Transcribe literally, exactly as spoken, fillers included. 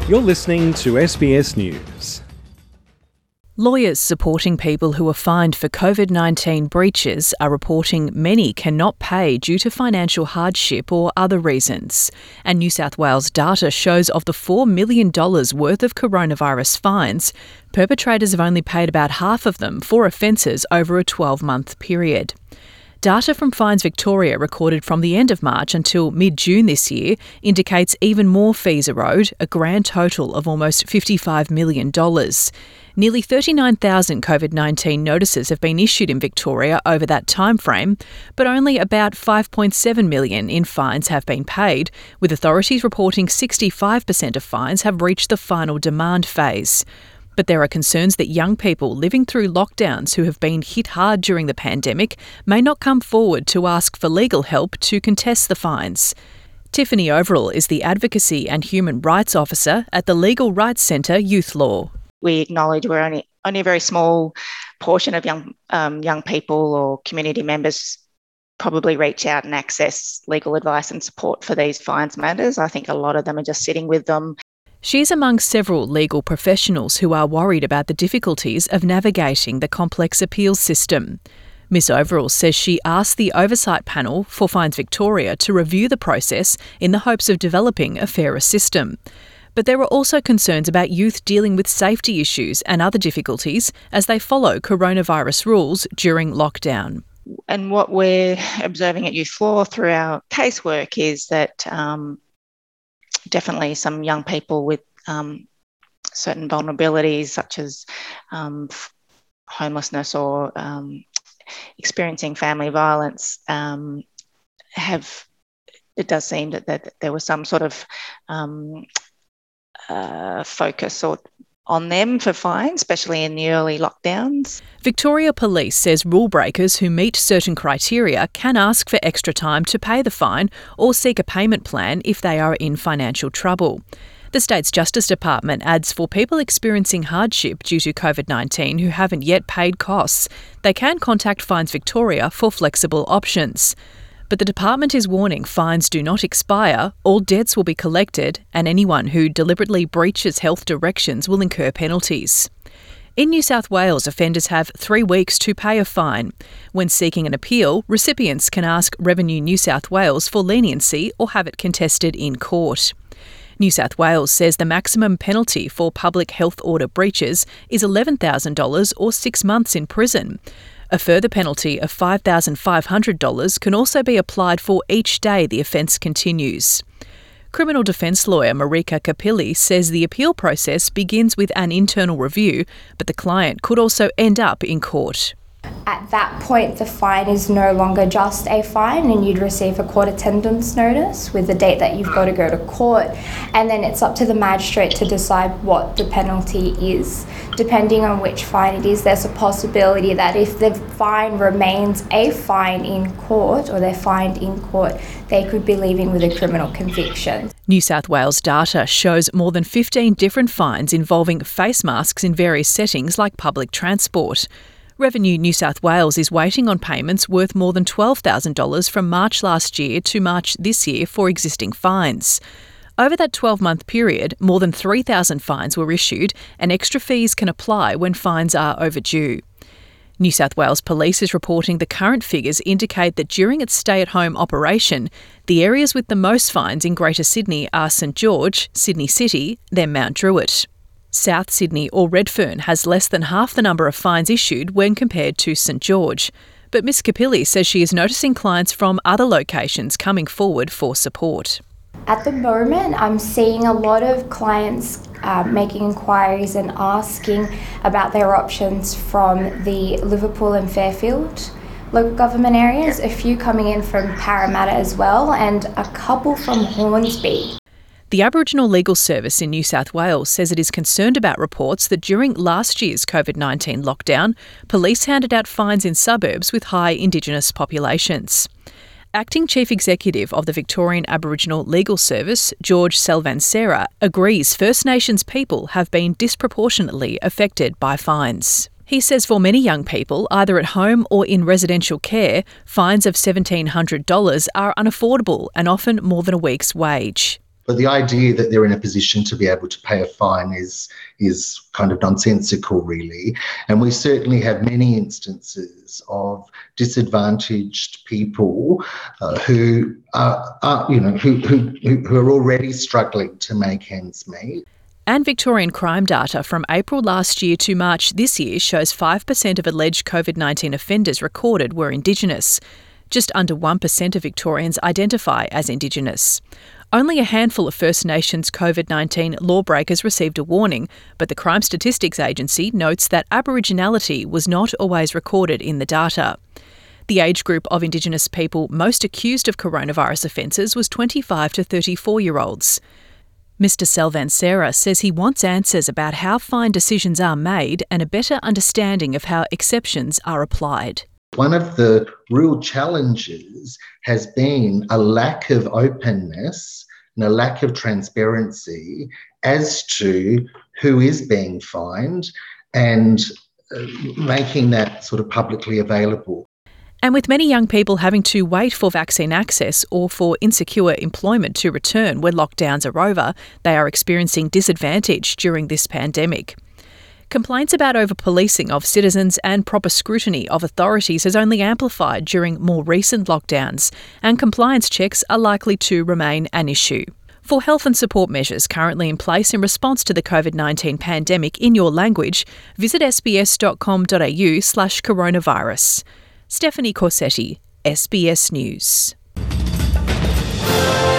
You're listening to S B S News. Lawyers supporting people who are fined for covid nineteen breaches are reporting many cannot pay due to financial hardship or other reasons. And New South Wales data shows of the four million dollars worth of coronavirus fines, perpetrators have only paid about half of them for offences over a twelve-month period. Data from Fines Victoria recorded from the end of March until mid-June this year indicates even more fees are owed, a grand total of almost fifty-five million dollars. Nearly thirty-nine thousand covid nineteen notices have been issued in Victoria over that timeframe, but only about five point seven million in fines have been paid, with authorities reporting sixty-five percent of fines have reached the final demand phase. But there are concerns that young people living through lockdowns who have been hit hard during the pandemic may not come forward to ask for legal help to contest the fines. Tiffany Overall is the Advocacy and Human Rights Officer at the Legal Rights Centre Youth Law. We acknowledge we're only only a very small portion of young um, young people or community members probably reach out and access legal advice and support for these fines matters. I think a lot of them are just sitting with them. She's among several legal professionals who are worried about the difficulties of navigating the complex appeals system. Miss Overall says she asked the Oversight Panel for Fines Victoria to review the process in the hopes of developing a fairer system. But there are also concerns about youth dealing with safety issues and other difficulties as they follow coronavirus rules during lockdown. And what we're observing at Youth Law through our casework is that um, definitely some young people with um, certain vulnerabilities such as um, homelessness or um, experiencing family violence um, have, it does seem that, that there was some sort of um, uh, focus or on them for fines, especially in the early lockdowns. Victoria Police says rule breakers who meet certain criteria can ask for extra time to pay the fine or seek a payment plan if they are in financial trouble. The state's Justice Department adds for people experiencing hardship due to covid nineteen who haven't yet paid costs, they can contact Fines Victoria for flexible options. But the department is warning fines do not expire, all debts will be collected, and anyone who deliberately breaches health directions will incur penalties. In New South Wales, offenders have three weeks to pay a fine. When seeking an appeal, recipients can ask Revenue New South Wales for leniency or have it contested in court. New South Wales says the maximum penalty for public health order breaches is eleven thousand dollars or six months in prison. A further penalty of five thousand five hundred dollars can also be applied for each day the offence continues. Criminal defence lawyer Marika Kapili says the appeal process begins with an internal review, but the client could also end up in court. At that point, the fine is no longer just a fine and you'd receive a court attendance notice with the date that you've got to go to court, and then it's up to the magistrate to decide what the penalty is. Depending on which fine it is, there's a possibility that if the fine remains a fine in court or they're fined in court, they could be leaving with a criminal conviction. New South Wales data shows more than fifteen different fines involving face masks in various settings like public transport. Revenue New South Wales is waiting on payments worth more than twelve thousand dollars from March last year to March this year for existing fines. Over that twelve-month period, more than three thousand fines were issued and extra fees can apply when fines are overdue. New South Wales Police is reporting the current figures indicate that during its stay-at-home operation, the areas with the most fines in Greater Sydney are St George, Sydney City, then Mount Druitt. South Sydney or Redfern has less than half the number of fines issued when compared to St George. But Miss Kapili says she is noticing clients from other locations coming forward for support. At the moment, I'm seeing a lot of clients uh, making inquiries and asking about their options from the Liverpool and Fairfield local government areas, a few coming in from Parramatta as well, and a couple from Hornsby. The Aboriginal Legal Service in New South Wales says it is concerned about reports that during last year's covid nineteen lockdown, police handed out fines in suburbs with high Indigenous populations. Acting Chief Executive of the Victorian Aboriginal Legal Service, George Selvansera, agrees First Nations people have been disproportionately affected by fines. He says for many young people, either at home or in residential care, fines of one thousand seven hundred dollars are unaffordable and often more than a week's wage. But the idea that they're in a position to be able to pay a fine is, is kind of nonsensical, really. And we certainly have many instances of disadvantaged people uh, who are, are, you know, who, who, who are already struggling to make ends meet. And Victorian crime data from April last year to March this year shows five percent of alleged COVID nineteen offenders recorded were Indigenous. Just under one percent of Victorians identify as Indigenous. Only a handful of First Nations COVID nineteen lawbreakers received a warning, but the Crime Statistics Agency notes that Aboriginality was not always recorded in the data. The age group of Indigenous people most accused of coronavirus offences was twenty-five to thirty-four-year-olds. Mister Selvansera says he wants answers about how fine decisions are made and a better understanding of how exceptions are applied. One of the real challenges has been a lack of openness and a lack of transparency as to who is being fined and uh, making that sort of publicly available. And with many young people having to wait for vaccine access or for insecure employment to return when lockdowns are over, they are experiencing disadvantage during this pandemic. Complaints about over-policing of citizens and proper scrutiny of authorities has only amplified during more recent lockdowns, and compliance checks are likely to remain an issue. For health and support measures currently in place in response to the COVID nineteen pandemic in your language, visit sbs.com.au slash coronavirus. Stephanie Corsetti, S B S News.